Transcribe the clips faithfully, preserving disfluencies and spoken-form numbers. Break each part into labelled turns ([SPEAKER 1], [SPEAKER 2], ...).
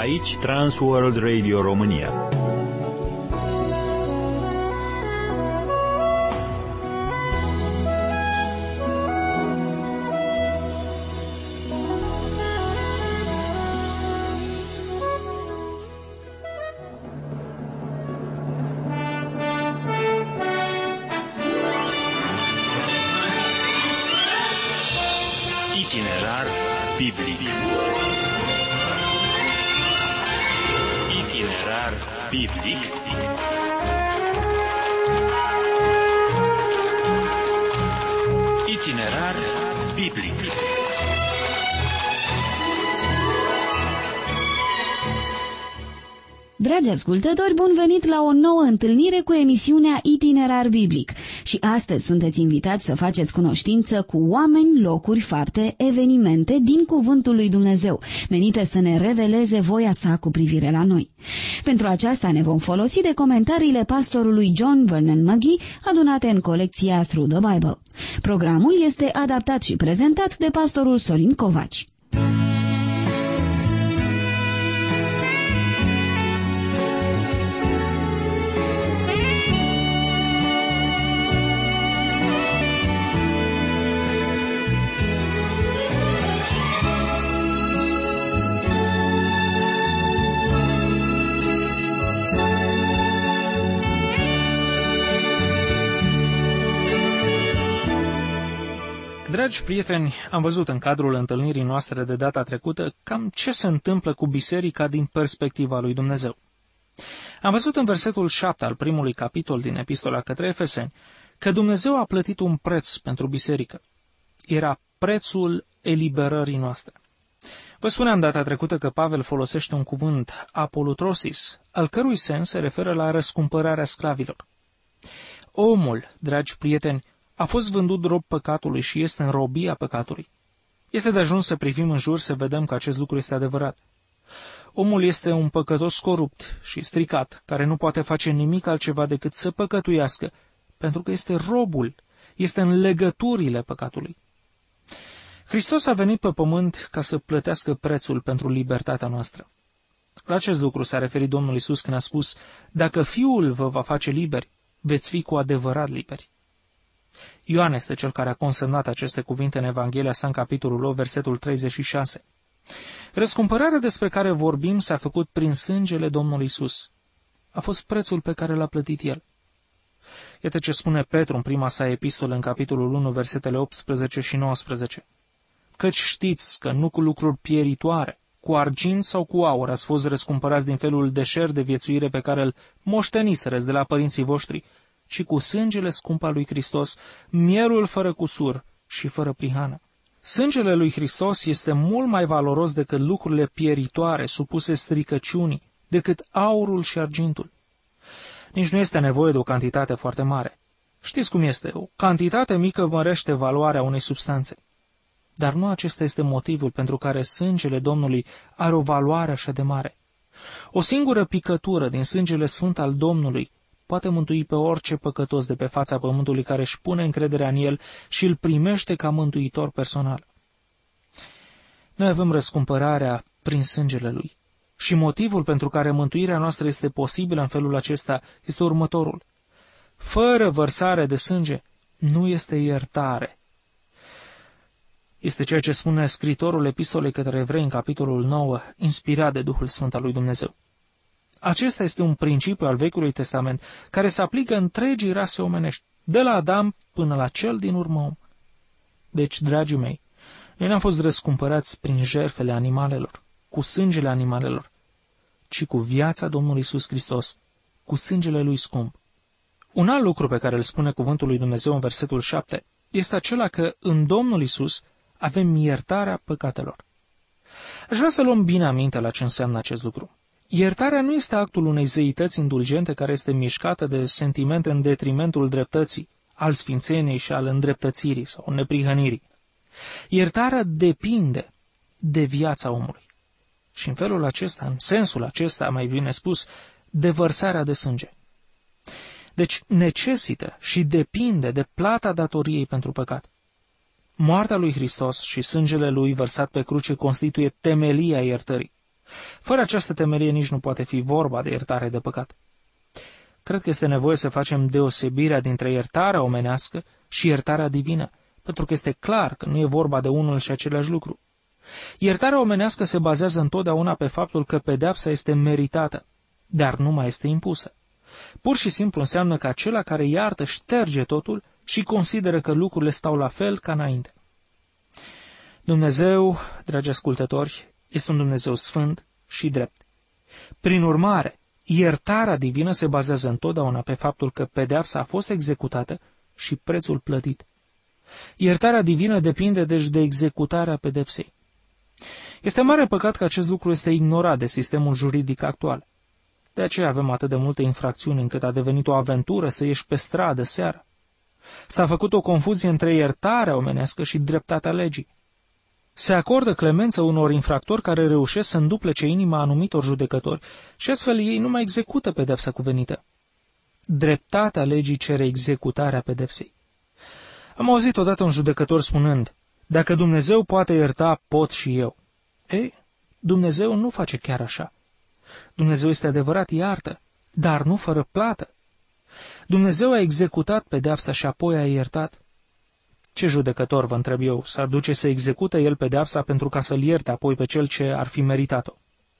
[SPEAKER 1] Aici Transworld Radio România.
[SPEAKER 2] Itinerar biblic. Itinerar biblic. Itinerar biblic.
[SPEAKER 3] Dragi ascultători, bun venit la o nouă întâlnire cu emisiunea Itinerar Biblic. Și astăzi sunteți invitați să faceți cunoștință cu oameni, locuri, fapte, evenimente din Cuvântul lui Dumnezeu, menite să ne reveleze voia sa cu privire la noi. Pentru aceasta ne vom folosi de comentariile pastorului John Vernon McGee, adunate în colecția Through the Bible. Programul este adaptat și prezentat de pastorul Sorin Covaci.
[SPEAKER 4] Dragi prieteni, am văzut în cadrul întâlnirii noastre de data trecută cam ce se întâmplă cu biserica din perspectiva lui Dumnezeu. Am văzut în versetul șapte al primului capitol din Epistola către Efeseni că Dumnezeu a plătit un preț pentru biserică. Era prețul eliberării noastre. Vă spuneam data trecută că Pavel folosește un cuvânt, apolutrosis, al cărui sens se referă la răscumpărarea sclavilor. Omul, dragi prieteni, a fost vândut rob păcatului și este în robia păcatului. Este de ajuns să privim în jur să vedem că acest lucru este adevărat. Omul este un păcătos corupt și stricat, care nu poate face nimic altceva decât să păcătuiască, pentru că este robul, este în legăturile păcatului. Hristos a venit pe pământ ca să plătească prețul pentru libertatea noastră. La acest lucru s-a referit Domnul Iisus când a spus, dacă Fiul vă va face liberi, veți fi cu adevărat liberi. Ioan este cel care a consemnat aceste cuvinte în Evanghelia sa în capitolul opt, versetul treizeci și șase. Răscumpărarea despre care vorbim s-a făcut prin sângele Domnului Iisus. A fost prețul pe care l-a plătit El. Iată ce spune Petru în prima sa epistolă în capitolul unu, versetele optsprezece și nouăsprezece. Căci știți că nu cu lucruri pieritoare, cu argint sau cu aur ați fost răscumpărați din felul deșert de viețuire pe care îl moștenisereți de la părinții voștri, ci cu sângele scump al lui Hristos, mielul fără cusur și fără prihană. Sângele lui Hristos este mult mai valoros decât lucrurile pieritoare supuse stricăciunii, decât aurul și argintul. Nici nu este nevoie de o cantitate foarte mare. Știți cum este, o cantitate mică mărește valoarea unei substanțe. Dar nu acesta este motivul pentru care sângele Domnului are o valoare așa de mare. O singură picătură din sângele sfânt al Domnului poate mântui pe orice păcătos de pe fața pământului care își pune încrederea în El și îl primește ca mântuitor personal. Noi avem răscumpărarea prin sângele Lui. Și motivul pentru care mântuirea noastră este posibilă în felul acesta este următorul. Fără vărsare de sânge nu este iertare. Este ceea ce spune scritorul Epistolei către Evrei în capitolul nouă, inspirat de Duhul Sfânt al lui Dumnezeu. Acesta este un principiu al Vechiului Testament care se aplică întregii rase omenești, de la Adam până la cel din urmă om. Deci, dragii mei, noi n-am fost răscumpărați prin jertfele animalelor, cu sângele animalelor, ci cu viața Domnului Iisus Hristos, cu sângele Lui scump. Un alt lucru pe care îl spune cuvântul lui Dumnezeu în versetul șapte este acela că în Domnul Iisus avem iertarea păcatelor. Aș vrea să luăm bine aminte la ce înseamnă acest lucru. Iertarea nu este actul unei zeități indulgente care este mișcată de sentimente în detrimentul dreptății, al sfințeniei și al îndreptățirii sau neprihănirii. Iertarea depinde de viața omului. Și în felul acesta, în sensul acesta, mai bine spus, de vărsarea de sânge. Deci necesită și depinde de plata datoriei pentru păcat. Moartea lui Hristos și sângele lui vărsat pe cruce constituie temelia iertării. Fără această temelie nici nu poate fi vorba de iertare de păcat. Cred că este nevoie să facem deosebirea dintre iertarea omenească și iertarea divină, pentru că este clar că nu e vorba de unul și același lucru. Iertarea omenească se bazează întotdeauna pe faptul că pedeapsa este meritată, dar nu mai este impusă. Pur și simplu înseamnă că acela care iartă șterge totul și consideră că lucrurile stau la fel ca înainte. Dumnezeu, dragi ascultători, este un Dumnezeu sfânt și drept. Prin urmare, iertarea divină se bazează întotdeauna pe faptul că pedeapsa a fost executată și prețul plătit. Iertarea divină depinde deci de executarea pedepsei. Este mare păcat că acest lucru este ignorat de sistemul juridic actual. De aceea avem atât de multe infracțiuni încât a devenit o aventură să ieși pe stradă seara. S-a făcut o confuzie între iertarea omenească și dreptatea legii. Se acordă clemență unor infractori care reușesc să înduplece inima anumitor judecători și astfel ei nu mai execută pedepsa cuvenită. Dreptatea legii cere executarea pedepsei. Am auzit odată un judecător spunând, dacă Dumnezeu poate ierta, pot și eu. Ei, Dumnezeu nu face chiar așa. Dumnezeu este adevărat iartă, dar nu fără plată. Dumnezeu a executat pedeapsa și apoi a iertat. Ce judecător, vă întreb eu, s-ar duce să execute el pedeapsa pentru ca să-l ierte apoi pe cel ce ar fi meritat-o?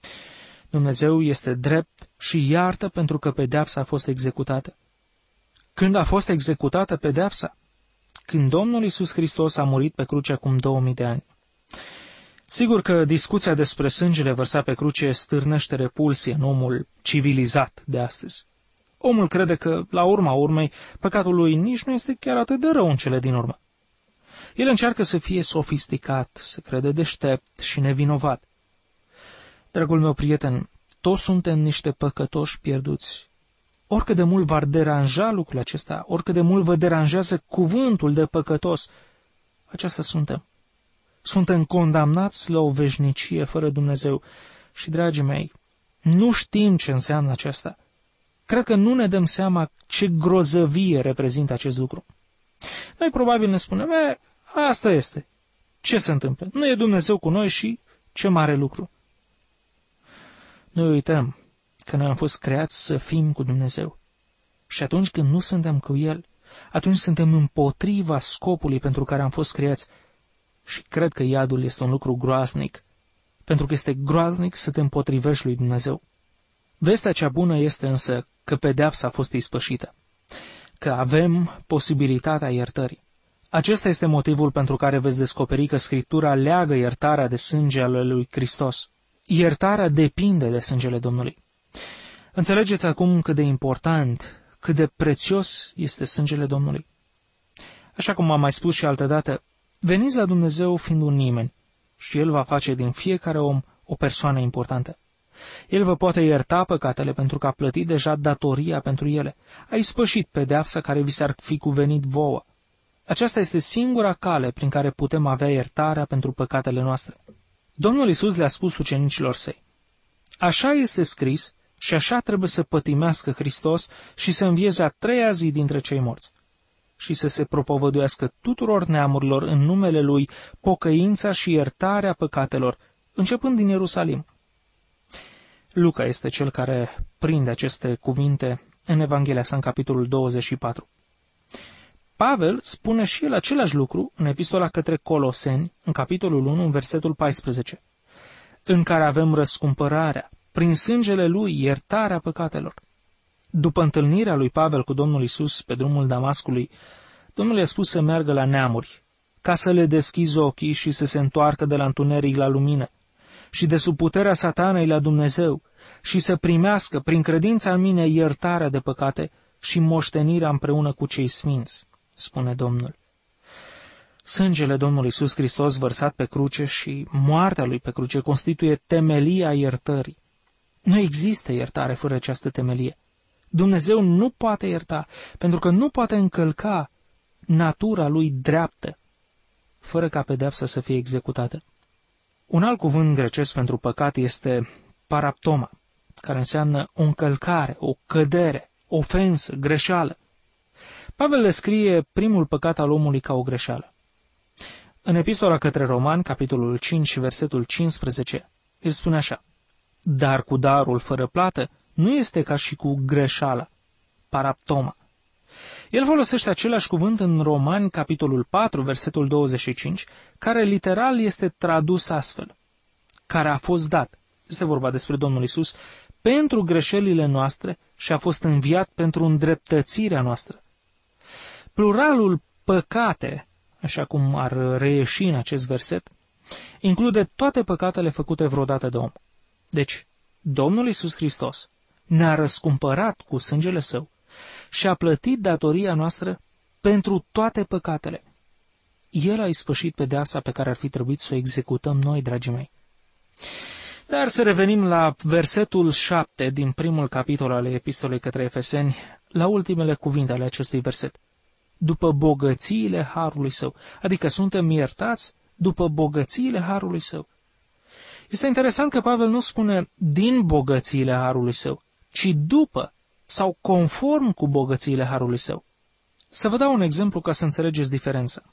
[SPEAKER 4] Dumnezeu este drept și iartă pentru că pedeapsa a fost executată. Când a fost executată pedeapsa? Când Domnul Iisus Hristos a murit pe cruce acum două mii de ani. Sigur că discuția despre sângele vărsat pe cruce stârnește repulsie în omul civilizat de astăzi. Omul crede că, la urma urmei, păcatul lui nici nu este chiar atât de rău în cele din urmă. El încearcă să fie sofisticat, să crede deștept și nevinovat. Dragul meu prieten, toți suntem niște păcătoși pierduți. Oricât de mult v-ar deranja lucrul acesta, oricât de mult vă deranjează cuvântul de păcătos, aceasta suntem. Suntem condamnați la o veșnicie fără Dumnezeu și, dragii mei, nu știm ce înseamnă aceasta. Cred că nu ne dăm seama ce grozăvie reprezintă acest lucru. Noi probabil ne spunem, e, asta este. Ce se întâmplă? Nu e Dumnezeu cu noi și ce mare lucru. Noi uităm că noi am fost creați să fim cu Dumnezeu. Și atunci când nu suntem cu El, atunci suntem împotriva scopului pentru care am fost creați. Și cred că iadul este un lucru groaznic, pentru că este groaznic să te împotrivești lui Dumnezeu. Vestea cea bună este însă că pedeapsa a fost ispășită, că avem posibilitatea iertării. Acesta este motivul pentru care veți descoperi că Scriptura leagă iertarea de sânge al lui Hristos. Iertarea depinde de sângele Domnului. Înțelegeți acum cât de important, cât de prețios este sângele Domnului. Așa cum am mai spus și altădată, veniți la Dumnezeu fiind un nimeni și El va face din fiecare om o persoană importantă. El vă poate ierta păcatele pentru că a plătit deja datoria pentru ele. A ispășit pedeapsa care vi s-ar fi cuvenit vouă. Aceasta este singura cale prin care putem avea iertarea pentru păcatele noastre. Domnul Iisus le-a spus ucenicilor săi, așa este scris și așa trebuie să pătimească Hristos și să învieze a treia zi dintre cei morți și să se propovăduiască tuturor neamurilor în numele Lui pocăința și iertarea păcatelor, începând din Ierusalim. Luca este cel care prinde aceste cuvinte în Evanghelia sa în capitolul douăzeci și patru. Pavel spune și el același lucru în epistola către Coloseni, în capitolul unu, în versetul paisprezece, în care avem răscumpărarea, prin sângele lui, iertarea păcatelor. După întâlnirea lui Pavel cu Domnul Iisus pe drumul Damascului, Domnul i-a spus să meargă la neamuri, ca să le deschizi ochii și să se întoarcă de la întuneric la lumină, și de sub puterea satanei la Dumnezeu, și să primească prin credința în mine iertarea de păcate și moștenirea împreună cu cei sfinți, spune Domnul. Sângele Domnului Iisus Hristos vărsat pe cruce și moartea Lui pe cruce constituie temelia iertării. Nu există iertare fără această temelie. Dumnezeu nu poate ierta, pentru că nu poate încălca natura Lui dreaptă, fără ca pedeapsa să fie executată. Un alt cuvânt grecesc pentru păcat este paraptoma, care înseamnă o încălcare, o cădere, ofensă, greșeală. Pavel le scrie primul păcat al omului ca o greșeală. În epistola către Romani, capitolul cinci, versetul cincisprezece, el spune așa, dar cu darul fără plată nu este ca și cu greșeala, paraptoma. El folosește același cuvânt în Romani, capitolul patru, versetul douăzeci și cinci, care literal este tradus astfel: care a fost dat. Este vorba despre Domnul Iisus pentru greșelile noastre și a fost înviat pentru îndreptățirea noastră. Pluralul păcate, așa cum ar reieși în acest verset, include toate păcatele făcute vreodată de om. Deci, Domnul Iisus Hristos ne-a răscumpărat cu sângele Său și a plătit datoria noastră pentru toate păcatele. El a ispășit pedeapsa pe care ar fi trebuit să o executăm noi, dragii mei. Dar să revenim la versetul șapte din primul capitol al epistolei către Efeseni, la ultimele cuvinte ale acestui verset. După bogățiile harului Său, adică suntem iertați după bogățiile harului Său. Este interesant că Pavel nu spune din bogățiile harului Său, ci după sau conform cu bogățiile harului Său. Să vă dau un exemplu ca să înțelegeți diferența.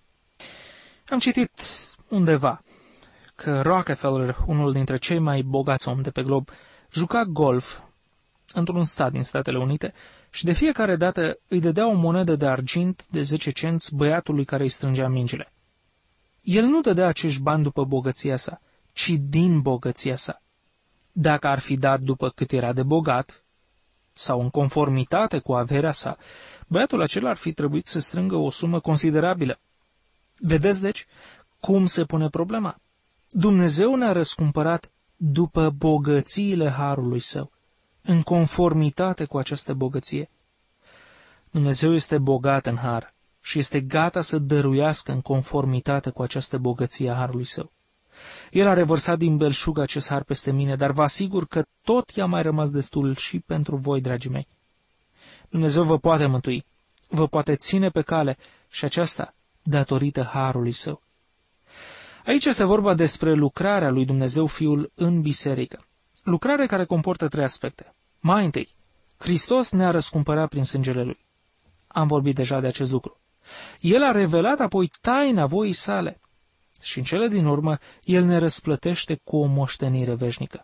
[SPEAKER 4] Am citit undeva că Rockefeller, unul dintre cei mai bogați oameni de pe glob, juca golf într-un stat din Statele Unite și de fiecare dată îi dădea o monedă de argint de zece cenți băiatului care îi strângea mingile. El nu dădea acești bani după bogăția sa, ci din bogăția sa. Dacă ar fi dat după cât era de bogat, sau în conformitate cu averea sa, băiatul acela ar fi trebuit să strângă o sumă considerabilă. Vedeți, deci, cum se pune problema? Dumnezeu ne-a răscumpărat după bogățiile harului Său, în conformitate cu această bogăție. Dumnezeu este bogat în har și este gata să dăruiască în conformitate cu această bogăție a harului Său. El a revărsat din belșug acest har peste mine, dar vă asigur că tot i-a mai rămas destul și pentru voi, dragii mei. Dumnezeu vă poate mântui, vă poate ține pe cale și aceasta datorită harului Său. Aici este vorba despre lucrarea lui Dumnezeu Fiul în biserică. Lucrare care comportă trei aspecte. Mai întâi, Hristos ne-a răscumpărat prin sângele Lui. Am vorbit deja de acest lucru. El a revelat apoi taina voii sale și în cele din urmă El ne răsplătește cu o moștenire veșnică.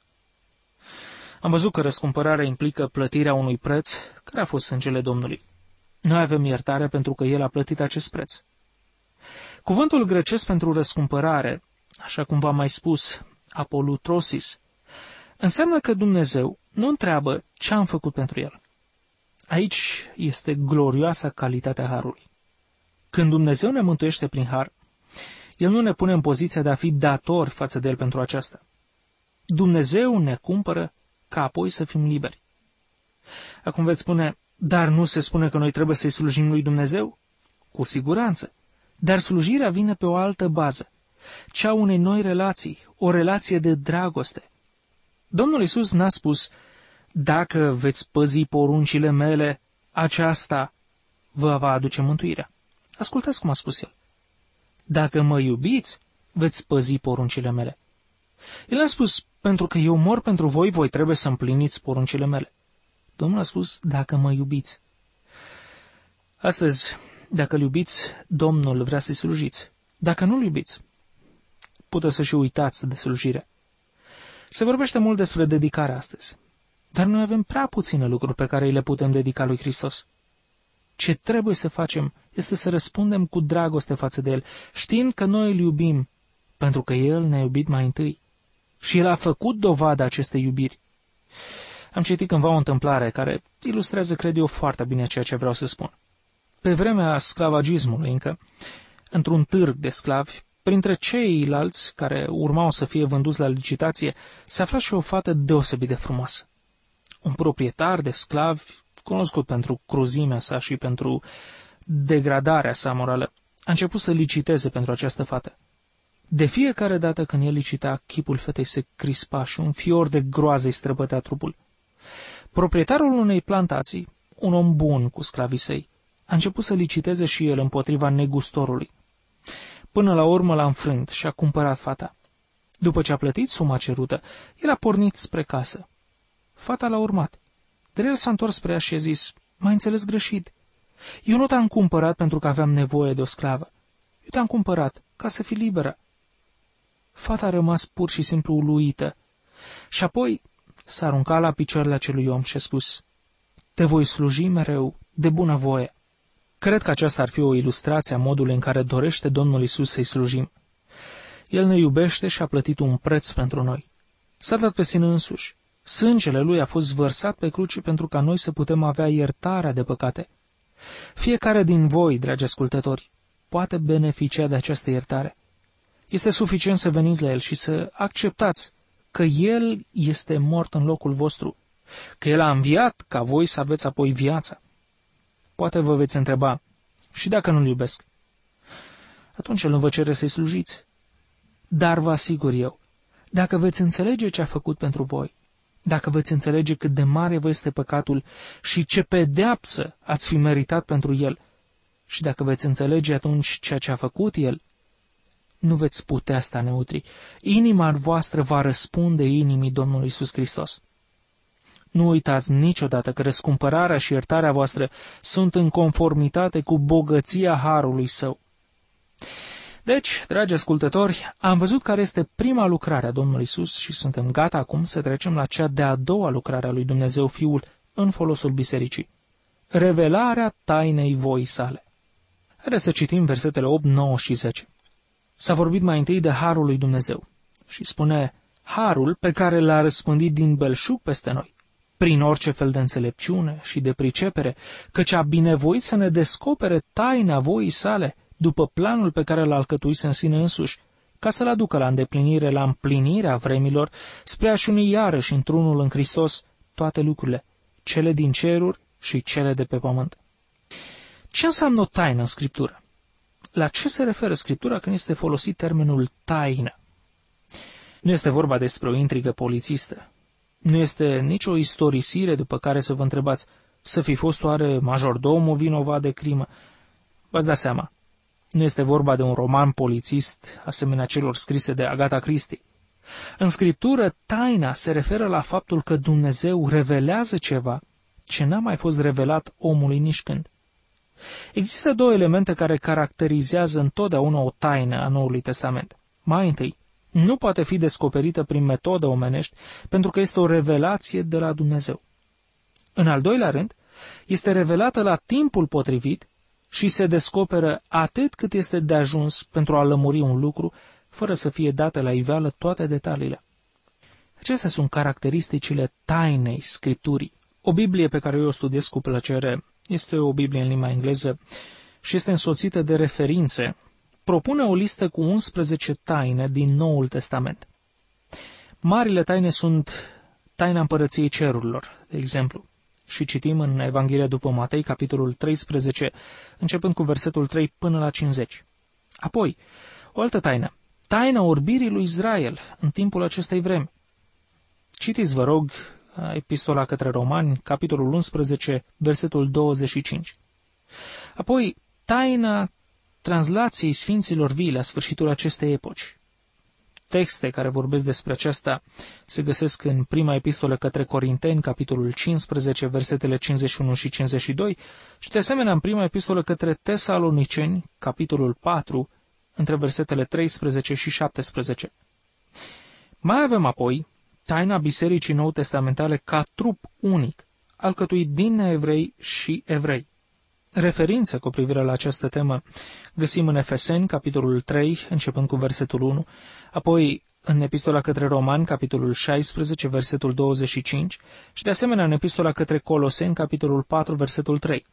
[SPEAKER 4] Am văzut că răscumpărarea implică plătirea unui preț care a fost sângele Domnului. Noi avem iertare pentru că El a plătit acest preț. Cuvântul grecesc pentru răscumpărare, așa cum v-am mai spus, apolutrosis, înseamnă că Dumnezeu nu întreabă ce am făcut pentru El. Aici este glorioasa calitatea harului. Când Dumnezeu ne mântuiește prin har, El nu ne pune în poziția de a fi datori față de El pentru aceasta. Dumnezeu ne cumpără ca apoi să fim liberi. Acum veți spune, dar nu se spune că noi trebuie să-i slujim lui Dumnezeu? Cu siguranță. Dar slujirea vine pe o altă bază, cea unei noi relații, o relație de dragoste. Domnul Iisus n-a spus, dacă veți păzi poruncile mele, aceasta vă va aduce mântuirea. Ascultați cum a spus El. Dacă mă iubiți, veți păzi poruncile mele. El a spus, pentru că eu mor pentru voi, voi trebuie să împliniți poruncile mele. Domnul a spus, dacă mă iubiți. Astăzi, dacă îl iubiți, Domnul vrea să-i slujiți. Dacă nu îl iubiți, puteți să și uitați de slujire. Se vorbește mult despre dedicare astăzi, dar noi avem prea puține lucruri pe care îi le putem dedica lui Hristos. Ce trebuie să facem este să răspundem cu dragoste față de El, știind că noi îl iubim, pentru că El ne-a iubit mai întâi. Și El a făcut dovada acestei iubiri. Am citit cândva o întâmplare care ilustrează, cred eu, foarte bine ceea ce vreau să spun. Pe vremea sclavagismului încă, într-un târg de sclavi, printre ceilalți care urmau să fie vânduți la licitație, se afla și o fată deosebit de frumoasă. Un proprietar de sclavi, cunoscut pentru cruzimea sa și pentru degradarea sa morală, a început să liciteze pentru această fată. De fiecare dată când el licita, chipul fetei se crispa și un fior de groază îi străbătea trupul. Proprietarul unei plantații, un om bun cu sclavii săi, a început să liciteze și el împotriva negustorului. Până la urmă l-a înfrânt și a cumpărat fata. După ce a plătit suma cerută, el a pornit spre casă. Fata l-a urmat. Dar el s-a întors spre ea și a zis, m-ai înțeles greșit. Eu nu te-am cumpărat pentru că aveam nevoie de o sclavă. Eu te-am cumpărat ca să fii liberă. Fata a rămas pur și simplu uluită. Și apoi s-a aruncat la picioarele acelui om și a spus: te voi sluji mereu de bună voie. Cred că aceasta ar fi o ilustrație a modului în care dorește Domnul Iisus să-i slujim. El ne iubește și a plătit un preț pentru noi. S-a dat pe sine însuși. Sângele lui a fost vărsat pe cruce pentru ca noi să putem avea iertarea de păcate. Fiecare din voi, dragi ascultători, poate beneficia de această iertare. Este suficient să veniți la El și să acceptați că El este mort în locul vostru, că El a înviat ca voi să aveți apoi viața. Poate vă veți întreba: și dacă nu-L iubesc? Atunci El nu vă cere să-i slujiți. Dar vă asigur eu, dacă veți înțelege ce a făcut pentru voi, dacă veți înțelege cât de mare vă este păcatul și ce pedeapsă ați fi meritat pentru El, și dacă veți înțelege atunci ceea ce a făcut El, nu veți putea sta neutri. Inima voastră va răspunde inimii Domnului Iisus Hristos. Nu uitați niciodată că răscumpărarea și iertarea voastră sunt în conformitate cu bogăția harului Său. Deci, dragi ascultători, am văzut care este prima lucrare a Domnului Iisus și suntem gata acum să trecem la cea de-a doua lucrare a lui Dumnezeu Fiul în folosul bisericii: revelarea tainei voii sale. Haideți să citim versetele opt, nouă și zece. S-a vorbit mai întâi de harul lui Dumnezeu și spune: harul pe care l-a răspândit din belșug peste noi, prin orice fel de înțelepciune și de pricepere, căci a binevoit să ne descopere taina voii sale, după planul pe care l-a alcătuit în sine însuși, ca să-l aducă la îndeplinire, la împlinirea vremilor, spre a-și uni iarăși într-unul în Hristos toate lucrurile, cele din ceruri și cele de pe pământ. Ce înseamnă o taină în Scriptură? La ce se referă Scriptura când este folosit termenul taină? Nu este vorba despre o intrigă polițistă. Nu este nicio istorisire după care să vă întrebați: să fi fost oare majordomul vinovat de crimă? V-ați dat seama. Nu este vorba de un roman polițist asemenea celor scrise de Agatha Christie. În Scriptură, taina se referă la faptul că Dumnezeu revelează ceva ce n-a mai fost revelat omului nici-când. Există două elemente care caracterizează întotdeauna o taină a Noului Testament. Mai întâi, nu poate fi descoperită prin metode omenești, pentru că este o revelație de la Dumnezeu. În al doilea rând, este revelată la timpul potrivit și se descoperă atât cât este de ajuns pentru a lămuri un lucru, fără să fie date la iveală toate detaliile. Acestea sunt caracteristicile tainei Scripturii. O Biblie pe care eu o studiez cu plăcere este o Biblie în limba engleză și este însoțită de referințe. Propune o listă cu unsprezece taine din Noul Testament. Marile taine sunt taina împărăției cerurilor, de exemplu. Și citim în Evanghelia după Matei, capitolul treisprezece, începând cu versetul trei până la cincizeci. Apoi, o altă taină, taina orbirii lui Israel în timpul acestei vremi. Citiți, vă rog, Epistola către Romani, capitolul unsprezece, versetul douăzeci și cinci. Apoi, taina translației Sfinților Vii la sfârșitul acestei epoci. Texte care vorbesc despre aceasta se găsesc în prima epistolă către Corinteni, capitolul cincisprezece, versetele cincizeci și unu și cincizeci și doi, și de asemenea în prima epistolă către Tesaloniceni, capitolul patru, între versetele treisprezece și șaptesprezece. Mai avem apoi taina Bisericii Nou-Testamentale ca trup unic, alcătuit din neevrei și evrei. Referințe cu privire la această temă găsim în Efeseni, capitolul trei, începând cu versetul unu, apoi în Epistola către Romani, capitolul șaisprezece, versetul douăzeci și cinci, și de asemenea în Epistola către Coloseni, capitolul patru, versetul trei.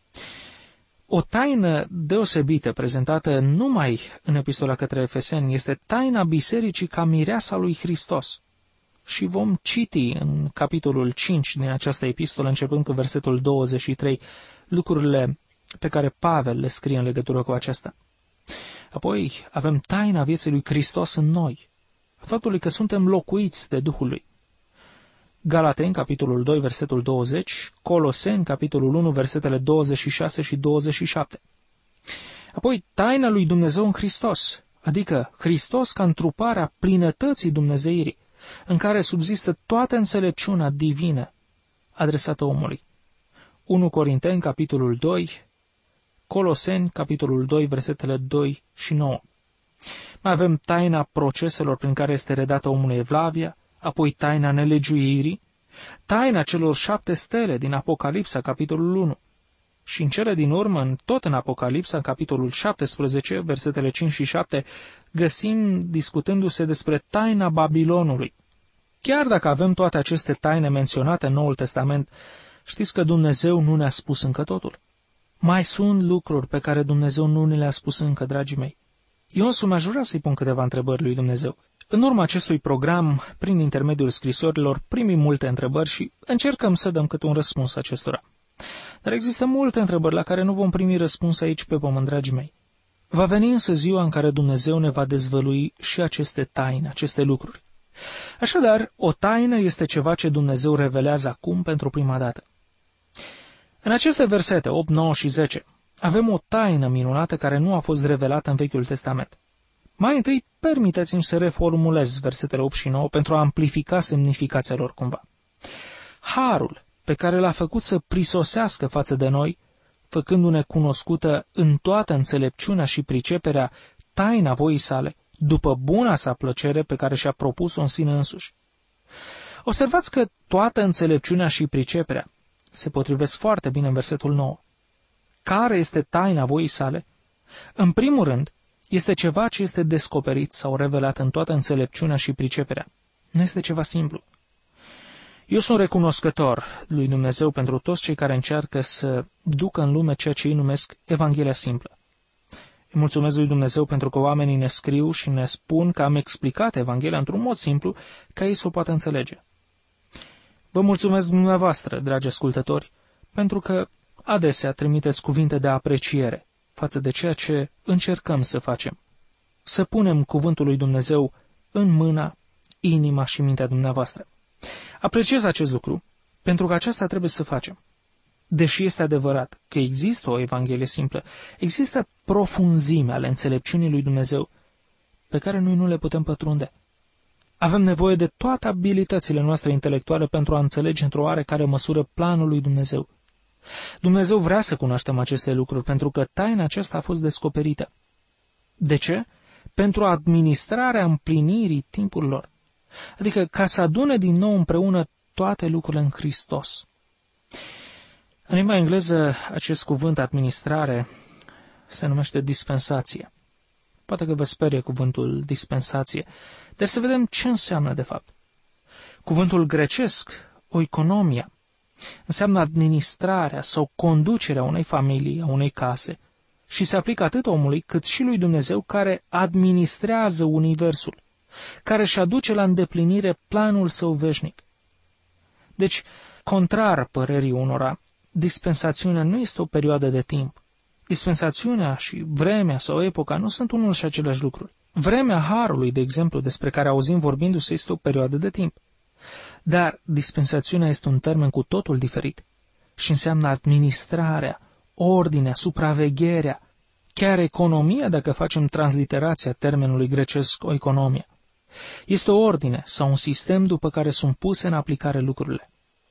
[SPEAKER 4] O taină deosebită prezentată numai în Epistola către Efeseni este taina Bisericii ca mireasa lui Hristos. Și vom citi în capitolul cinci din această epistolă, începând cu versetul douăzeci și trei, lucrurile pe care Pavel le scrie în legătură cu aceasta. Apoi avem taina vieții lui Hristos în noi, a faptului că suntem locuiți de Duhul lui. Galateni, capitolul doi, versetul douăzeci, Coloseni, capitolul unu, versetele douăzeci și șase și douăzeci și șapte. Apoi taina lui Dumnezeu în Hristos, adică Hristos ca întruparea plinătății dumnezeirii, în care subzistă toată înțelepciunea divină adresată omului. unu Corinteni, capitolul doi, Coloseni, capitolul doi, versetele doi și nouă. Mai avem taina proceselor prin care este redată omului evlavia, apoi taina nelegiuirii, taina celor șapte stele din Apocalipsa, capitolul unu. Și în cele din urmă, în tot în Apocalipsa, în capitolul șaptesprezece, versetele cinci și șapte, găsim discutându-se despre taina Babilonului. Chiar dacă avem toate aceste taine menționate în Noul Testament, știți că Dumnezeu nu ne-a spus încă totul. Mai sunt lucruri pe care Dumnezeu nu ne le-a spus încă, dragii mei. Eu însumi aș vrea să-i pun câteva întrebări lui Dumnezeu. În urma acestui program, prin intermediul scrisorilor, primim multe întrebări și încercăm să dăm câte un răspuns acestora. Dar există multe întrebări la care nu vom primi răspuns aici pe pământ, dragii mei. Va veni însă ziua în care Dumnezeu ne va dezvălui și aceste taine, aceste lucruri. Așadar, o taină este ceva ce Dumnezeu revelează acum pentru prima dată. În aceste versete opt, nouă și zece avem o taină minunată care nu a fost revelată în Vechiul Testament. Mai întâi, permiteți-mi să reformulez versetele opt și nouă pentru a amplifica semnificația lor cumva. Harul pe care l-a făcut să prisosească față de noi, făcându-ne cunoscută în toată înțelepciunea și priceperea taina voii sale, după buna sa plăcere pe care și-a propus-o în sine însuși. Observați că toată înțelepciunea și priceperea se potrivesc foarte bine în versetul nouă. Care este taina voii sale? În primul rând, este ceva ce este descoperit sau revelat în toată înțelepciunea și priceperea. Nu este ceva simplu. Eu sunt recunoscător lui Dumnezeu pentru toți cei care încearcă să ducă în lume ceea ce ei numesc Evanghelia simplă. Îi mulțumesc lui Dumnezeu pentru că oamenii ne scriu și ne spun că am explicat Evanghelia într-un mod simplu ca ei să o poată înțelege. Vă mulțumesc dumneavoastră, dragi ascultători, pentru că adesea trimiteți cuvinte de apreciere față de ceea ce încercăm să facem. Să punem cuvântul lui Dumnezeu în mâna, inima și mintea dumneavoastră. Apreciez acest lucru, pentru că aceasta trebuie să facem. Deși este adevărat că există o Evanghelie simplă, există profunzime ale înțelepciunii lui Dumnezeu pe care noi nu le putem pătrunde. Avem nevoie de toate abilitățile noastre intelectuale pentru a înțelege într-o oarecare măsură planul lui Dumnezeu. Dumnezeu vrea să cunoaștem aceste lucruri pentru că taina aceasta a fost descoperită. De ce? Pentru administrarea împlinirii timpurilor. Adică ca să adune din nou împreună toate lucrurile în Hristos. În limba engleză, acest cuvânt administrare se numește dispensație. Poate că vă sperie cuvântul dispensație, dar să vedem ce înseamnă de fapt. Cuvântul grecesc, oikonomia, înseamnă administrarea sau conducerea unei familii, a unei case, și se aplică atât omului cât și lui Dumnezeu care administrează universul, care își aduce la îndeplinire planul său veșnic. Deci, contrar părerii unora, dispensațiunea nu este o perioadă de timp. Dispensațiunea și vremea sau epoca nu sunt unul și aceleași lucruri. Vremea Harului, de exemplu, despre care auzim vorbindu-se, este o perioadă de timp. Dar dispensațiunea este un termen cu totul diferit și înseamnă administrarea, ordinea, supravegherea, chiar economia dacă facem transliterația termenului grecesc oikonomia. Este o ordine sau un sistem după care sunt puse în aplicare lucrurile.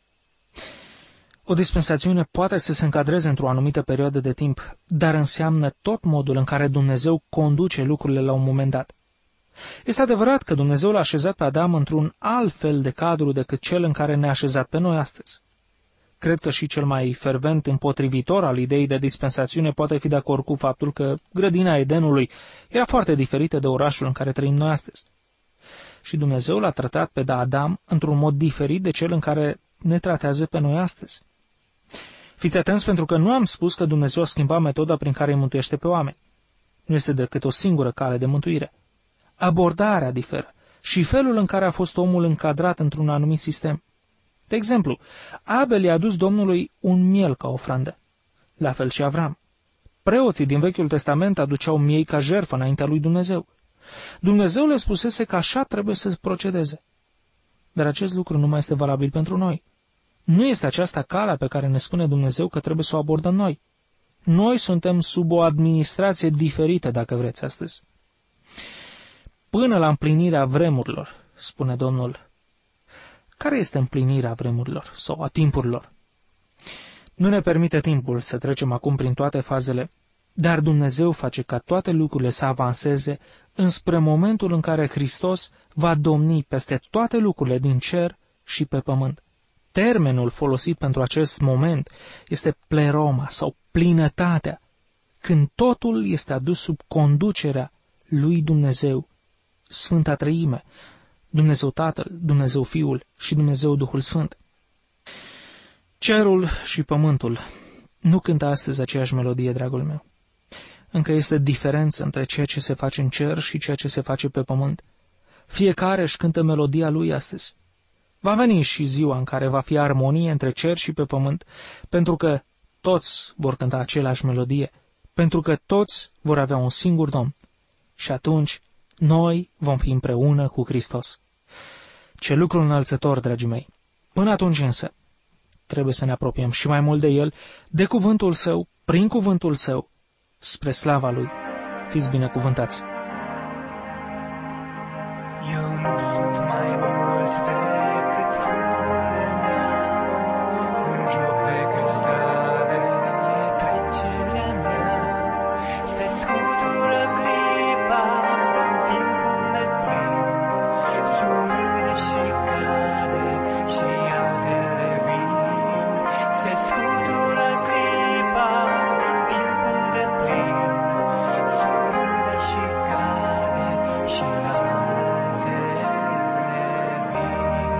[SPEAKER 4] O dispensațiune poate să se încadreze într-o anumită perioadă de timp, dar înseamnă tot modul în care Dumnezeu conduce lucrurile la un moment dat. Este adevărat că Dumnezeu l-a așezat pe Adam într-un alt fel de cadru decât cel în care ne-a așezat pe noi astăzi. Cred că și cel mai fervent împotrivitor al ideii de dispensațiune poate fi de acord cu faptul că grădina Edenului era foarte diferită de orașul în care trăim noi astăzi. Și Dumnezeu l-a tratat pe Adam într-un mod diferit de cel în care ne tratează pe noi astăzi. Fiți atenți pentru că nu am spus că Dumnezeu a schimbat metoda prin care îi mântuiește pe oameni. Nu este decât o singură cale de mântuire. Abordarea diferă și felul în care a fost omul încadrat într-un anumit sistem. De exemplu, Abel i-a adus Domnului un miel ca ofrandă. La fel și Avram. Preoții din Vechiul Testament aduceau miei ca jertfă înaintea lui Dumnezeu. Dumnezeu le spusese că așa trebuie să procedeze. Dar acest lucru nu mai este valabil pentru noi. Nu este aceasta calea pe care ne spune Dumnezeu că trebuie să o abordăm noi. Noi suntem sub o administrație diferită, dacă vreți, astăzi. Până la împlinirea vremurilor, spune Domnul. Care este împlinirea vremurilor sau a timpurilor? Nu ne permite timpul să trecem acum prin toate fazele, dar Dumnezeu face ca toate lucrurile să avanseze înspre momentul în care Hristos va domni peste toate lucrurile din cer și pe pământ. Termenul folosit pentru acest moment este pleroma sau plinătatea, când totul este adus sub conducerea lui Dumnezeu, Sfânta Treime, Dumnezeu Tatăl, Dumnezeu Fiul și Dumnezeu Duhul Sfânt. Cerul și pământul nu cântă astăzi aceeași melodie, dragul meu. Încă este diferență între ceea ce se face în cer și ceea ce se face pe pământ. Fiecare își cântă melodia lui astăzi. Va veni și ziua în care va fi armonie între cer și pe pământ, pentru că toți vor cânta aceleași melodie, pentru că toți vor avea un singur Domn. Și atunci noi vom fi împreună cu Hristos. Ce lucru înălțător, dragii mei! Până atunci însă, trebuie să ne apropiem și mai mult de El, de cuvântul Său, prin cuvântul Său, spre slava Lui. Fiți binecuvântați!
[SPEAKER 5] Eu nu sunt mai mult decât fără mea, un joc de cristale e trecerea mea. Se scutură clipa în timpul de plin, surâde și cade și altele vin. Se scutură clipa în timpul de plin, surâde și cade și altele vin.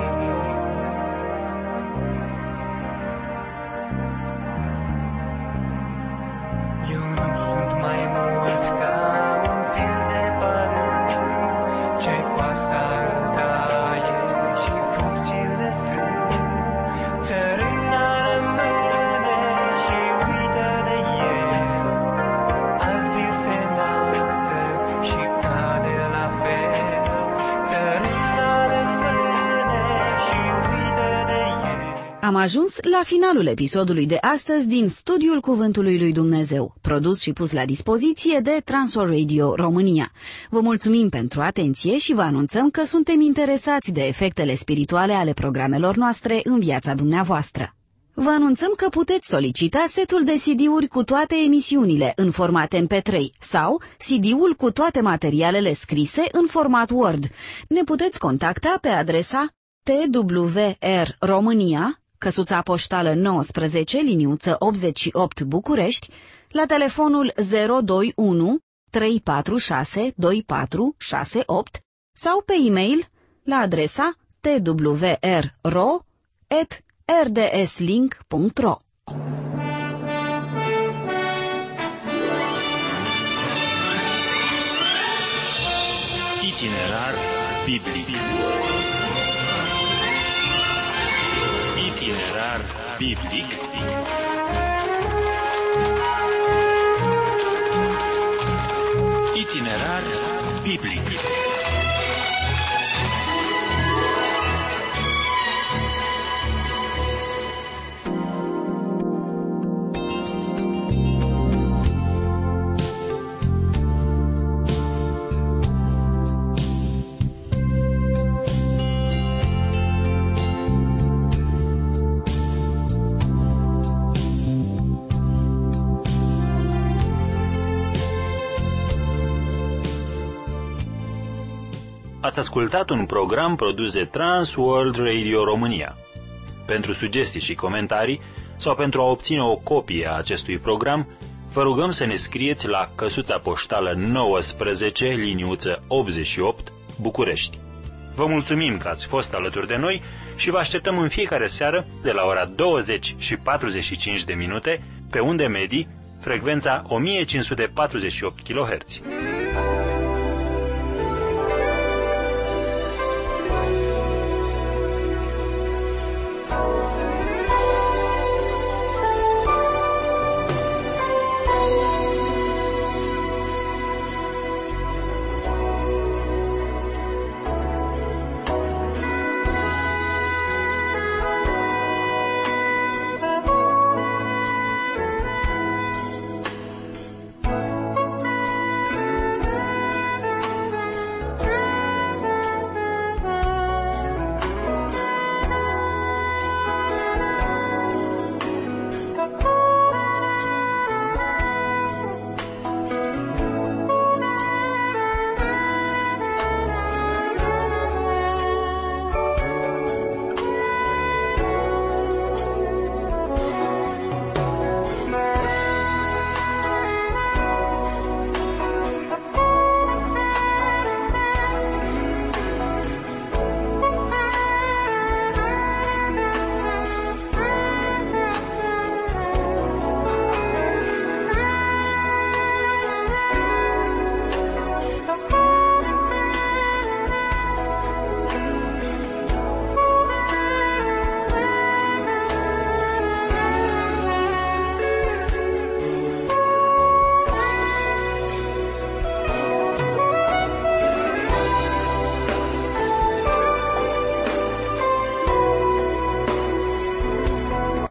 [SPEAKER 5] Eu nu sunt mai mult ca un fir de pământ, ce coasa îl taie și furcile strâng. Țărâna rămâne și uită de el, alt fir se înalță și cade la fel. Țărâna rămâne și uită de el.
[SPEAKER 3] Am ajuns la finalul episodului de astăzi din Studiul Cuvântului lui Dumnezeu, produs și pus la dispoziție de Transworld Radio România. Vă mulțumim pentru atenție și vă anunțăm că suntem interesați de efectele spirituale ale programelor noastre în viața dumneavoastră. Vă anunțăm că puteți solicita setul de C D-uri cu toate emisiunile în format M P trei sau C D-ul cu toate materialele scrise în format Word. Ne puteți contacta pe adresa T W R România, căsuța poștală nouăsprezece, liniuță optzeci și opt București, la telefonul zero doi unu trei patru șase doi patru șase opt sau pe e-mail la adresa t w r ro at r d s link punct ro.
[SPEAKER 2] Itinerar biblic. Itinerar biblic. Itinerar biblic.
[SPEAKER 1] Ați ascultat un program produs de Transworld Radio România. Pentru sugestii și comentarii sau pentru a obține o copie a acestui program, vă rugăm să ne scrieți la căsuța poștală nouăsprezece, liniuță optzeci și opt, București. Vă mulțumim că ați fost alături de noi și vă așteptăm în fiecare seară de la ora douăzeci și patruzeci și cinci de minute pe unde medii, frecvența o mie cinci sute patruzeci și opt kilohertz.